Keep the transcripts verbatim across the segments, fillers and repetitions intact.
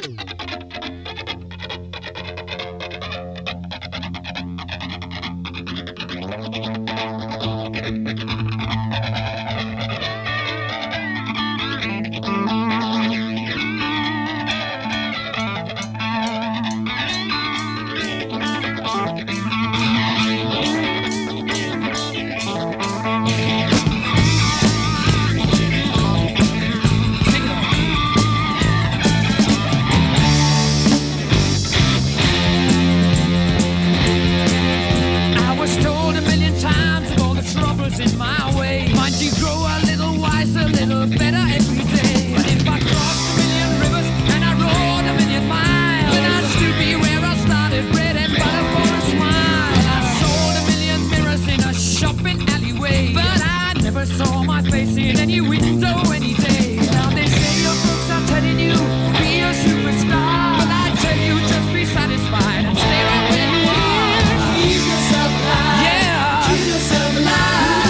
In my way, might you grow a little wiser, a little better every day. But if I crossed a million rivers and I rode a million miles, then I'd still be where I started, bread and butter for a smile. I sold a million mirrors in a shopping alleyway, but I never saw my face in any window any day. Now they say your books are telling you be a superstar, but I tell you just be satisfied and stay right where you are. Keep yourself alive. Yeah. Keep yourself alive.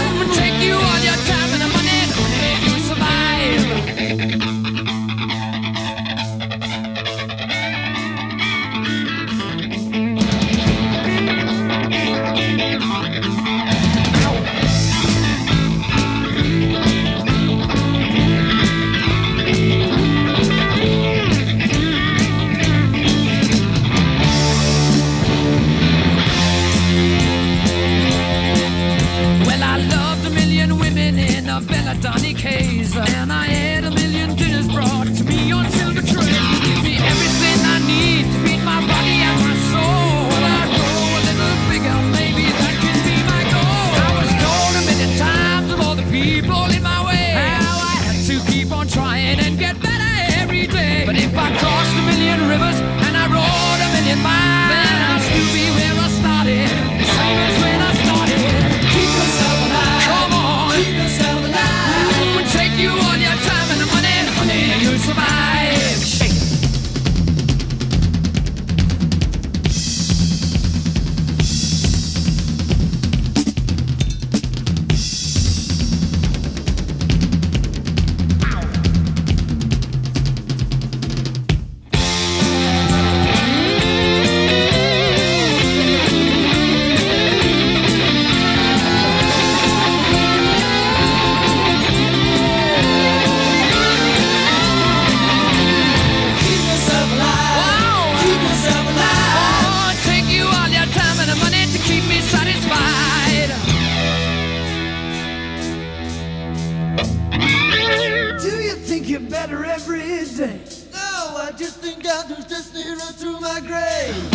Donny K's, and I had a million dinners brought to me on silver tray. Give me everything I need to feed my body and my soul. Well, I grow a little bigger, maybe that can be my goal. I was told a million times of all the people in my way how I had to keep on trying and get better every day. But if I crossed a million rivers and I rode a million miles, then I'll still be where I started, the same as when I started. Keep yourself alive. Come on. Keep yourself alive. Take you all your time and the money, the money, and you'll survive. Shake. You're better every day. No, I just think I'll just steer through my grave.